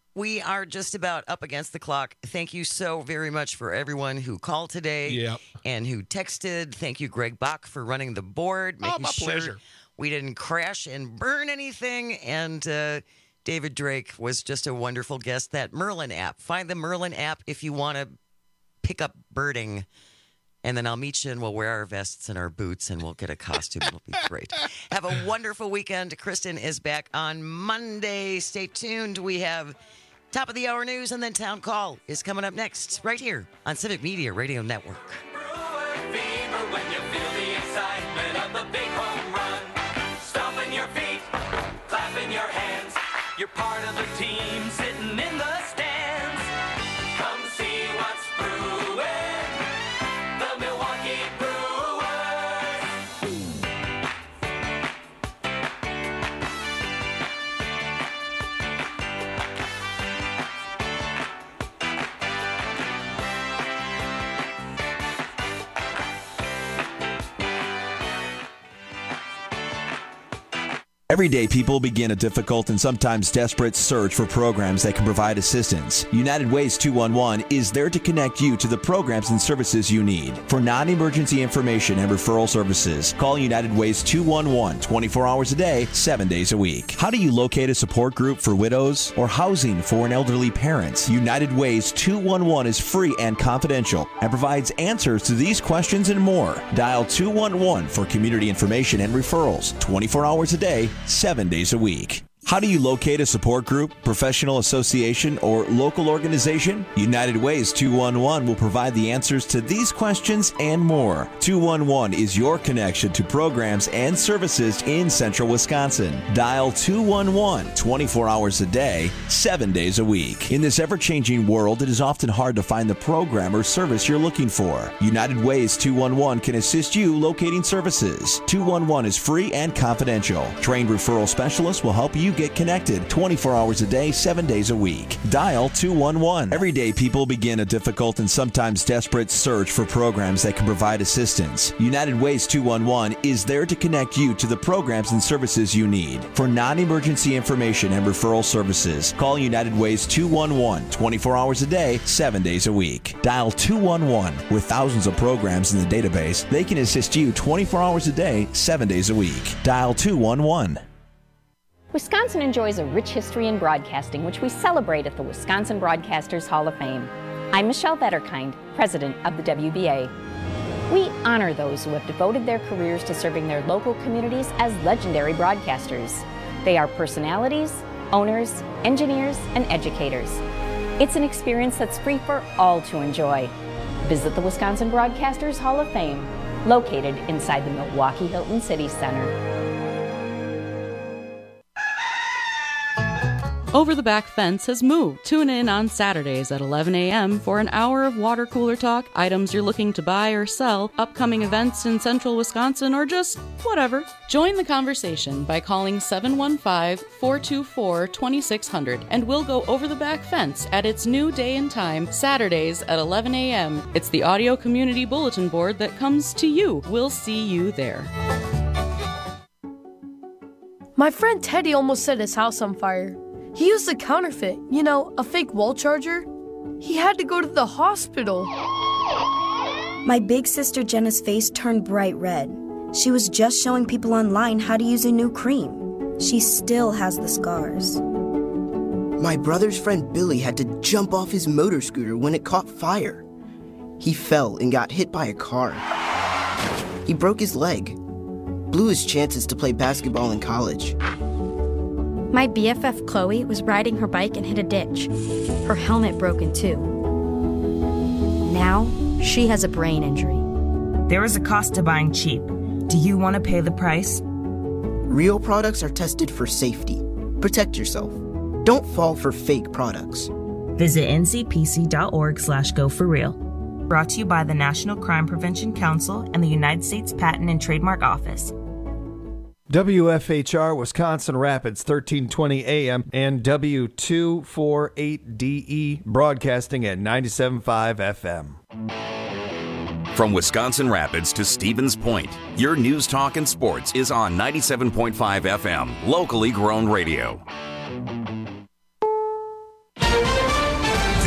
We are just about up against the clock. Thank you so very much for everyone who called today and who texted. Thank you, Greg Bach, for running the board, making my sure pleasure. we didn't crash and burn anything. And David Drake was just a wonderful guest. That Merlin app. Find the Merlin app if you want to pick up birding. And then I'll meet you and we'll wear our vests and our boots and we'll get a costume. It'll be great. Have a wonderful weekend. Kristen is back on Monday. Stay tuned. We have top of the hour news and then Town Call is coming up next right here on Civic Media Radio Network. When you feel the excitement of the big home run, stomping your feet, clapping your hands, you're part of the team sitting in the stands. Come see what's brewing, the Milwaukee Brewers. Everyday people begin a difficult and sometimes desperate search for programs that can provide assistance. United Ways 211 is there to connect you to the programs and services you need. For non-emergency information and referral services, call United Ways 211 24 hours a day, 7 days a week. How do you locate a support group for widows or housing for an elderly parent? United Ways 211 is free and confidential and provides answers to these questions and more. Dial 211 for community information and referrals 24 hours a day, 7 days a week. How do you locate a support group, professional association, or local organization? United Ways 211 will provide the answers to these questions and more. 211 is your connection to programs and services in central Wisconsin. Dial 211 24 hours a day, 7 days a week. In this ever-changing world, it is often hard to find the program or service you're looking for. United Ways 211 can assist you locating services. 211 is free and confidential. Trained referral specialists will help you get connected 24 hours a day, 7 days a week. Dial 211. Everyday people begin a difficult and sometimes desperate search for programs that can provide assistance. United Ways 211 is there to connect you to the programs and services you need. For non-emergency information and referral services, call United Ways 211 24 hours a day, 7 days a week. Dial 211. With thousands of programs in the database, they can assist you 24 hours a day, 7 days a week. Dial 211. Wisconsin enjoys a rich history in broadcasting, which we celebrate at the Wisconsin Broadcasters Hall of Fame. I'm Michelle Vetterkind, president of the WBA. We honor those who have devoted their careers to serving their local communities as legendary broadcasters. They are personalities, owners, engineers, and educators. It's an experience that's free for all to enjoy. Visit the Wisconsin Broadcasters Hall of Fame, located inside the Milwaukee Hilton City Center. Over the Back Fence has moved. Tune in on Saturdays at 11 a.m. for an hour of water cooler talk, items you're looking to buy or sell, upcoming events in central Wisconsin, or just whatever. Join the conversation by calling 715-424-2600 and we'll go over the back fence at its new day and time, Saturdays at 11 a.m. It's the audio community bulletin board that comes to you. We'll see you there. My friend Teddy almost set his house on fire. He used a counterfeit, a fake wall charger. He had to go to the hospital. My big sister Jenna's face turned bright red. She was just showing people online how to use a new cream. She still has the scars. My brother's friend Billy had to jump off his motor scooter when it caught fire. He fell and got hit by a car. He broke his leg, blew his chances to play basketball in college. My BFF Chloe was riding her bike and hit a ditch. Her helmet broke in two. Now, she has a brain injury. There is a cost to buying cheap. Do you want to pay the price? Real products are tested for safety. Protect yourself. Don't fall for fake products. Visit ncpc.org/go4real. Brought to you by the National Crime Prevention Council and the United States Patent and Trademark Office. WFHR Wisconsin Rapids 1320 AM and W248DE broadcasting at 97.5 FM. From Wisconsin Rapids to Stevens Point, your news, talk, and sports is on 97.5 FM, locally grown radio.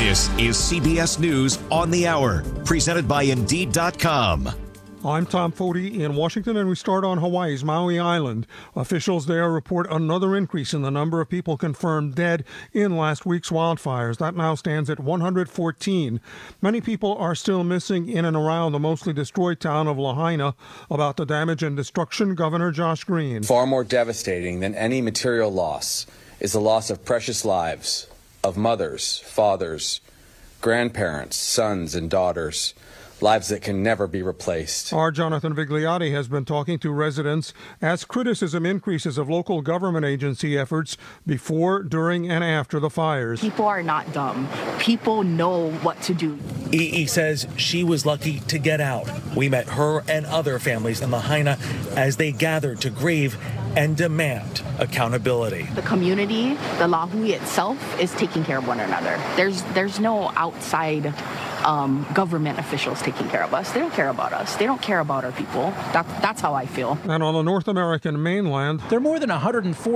This is CBS News on the Hour, presented by Indeed.com. I'm Tom Foti in Washington, and we start on Hawaii's Maui Island. Officials there report another increase in the number of people confirmed dead in last week's wildfires. That now stands at 114. Many people are still missing in and around the mostly destroyed town of Lahaina. About the damage and destruction, Governor Josh Green. Far more devastating than any material loss is the loss of precious lives, of mothers, fathers, grandparents, sons, and daughters. Lives that can never be replaced. Our Jonathan Vigliotti has been talking to residents as criticism increases of local government agency efforts before, during, and after the fires. People are not dumb. People know what to do. EE says she was lucky to get out. We met her and other families in Lahaina as they gathered to grieve and demand accountability. The community, the Lahui itself, is taking care of one another. There's no outside government officials taking care of us. They don't care about us. They don't care about our people. That's how I feel. And on the North American mainland, there are more than 140